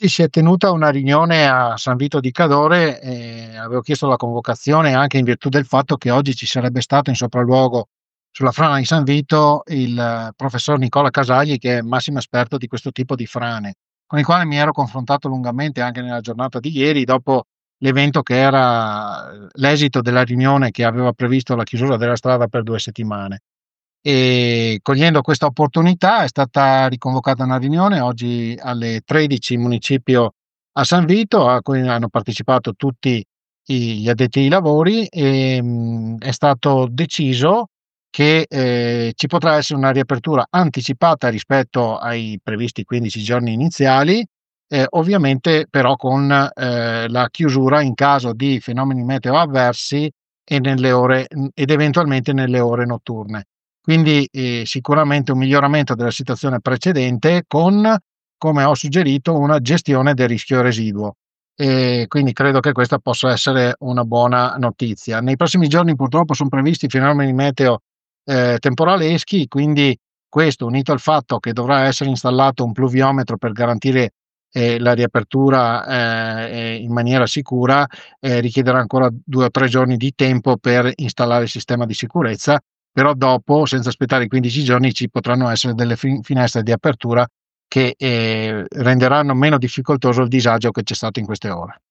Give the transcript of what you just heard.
Si è tenuta una riunione a San Vito di Cadore e avevo chiesto la convocazione anche in virtù del fatto che oggi ci sarebbe stato in sopralluogo sulla frana di San Vito il professor Nicola Casagli, che è massimo esperto di questo tipo di frane, con il quale mi ero confrontato lungamente anche nella giornata di ieri, dopo l'evento che era l'esito della riunione che aveva previsto la chiusura della strada per 2 settimane. E cogliendo questa opportunità è stata riconvocata una riunione oggi alle 13 in municipio a San Vito, a cui hanno partecipato tutti gli addetti ai lavori e è stato deciso che ci potrà essere una riapertura anticipata rispetto ai previsti 15 giorni iniziali, ovviamente però con la chiusura in caso di fenomeni meteo avversi e ed eventualmente nelle ore notturne. Quindi sicuramente un miglioramento della situazione precedente con, come ho suggerito, una gestione del rischio residuo. E quindi credo che questa possa essere una buona notizia. Nei prossimi giorni purtroppo sono previsti fenomeni meteo temporaleschi, quindi questo unito al fatto che dovrà essere installato un pluviometro per garantire la riapertura in maniera sicura, richiederà ancora 2 o 3 giorni di tempo per installare il sistema di sicurezza, però dopo, senza aspettare i 15 giorni, ci potranno essere delle finestre di apertura che renderanno meno difficoltoso il disagio che c'è stato in queste ore.